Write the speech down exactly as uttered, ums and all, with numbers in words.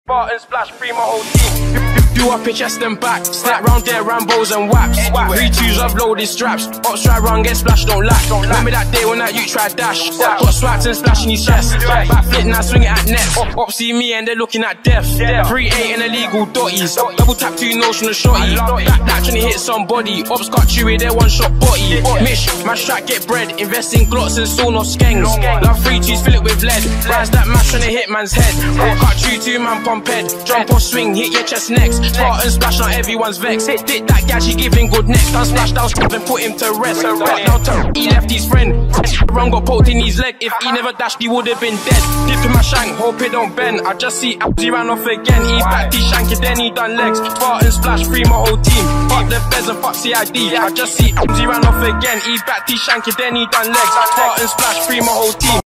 Fart and splash, free my whole team. Do up your chest and back, slap round there, Rambos and waps. Three twos uploaded straps, ops try run, get splashed, don't lack. Remember that day when that you tried dash, got swats and splashing his chest. Back flip now, swing it at net. Ops see me and they're looking at death. Three eight and illegal dotties, double tap two nose from the shorty. That that trying to hit somebody, ops got chewy, they one shot body. Mish, my track get bread, invest in glocks and still no skanks. Love three twos, fill it with lead. Rise that mash trying to hit man's head. Cut two two man pump head, jump or swing, hit your chest next. Fart and splash, now everyone's vexed. Hit that gal, she giving good neck. Done splash down, and put him to rest. Now turn, he left his friend. Run got poked in his leg. If he never dashed, he would have been dead. Dip in my shank, hope it don't bend. I just see he ran off again. He backed his shank, and then he done legs. Fart and splash, free my whole team. Fuck the feds and fuck C I D. I just see he ran off again. He backed his shank, and then he done legs. Fart and splash, free my whole team.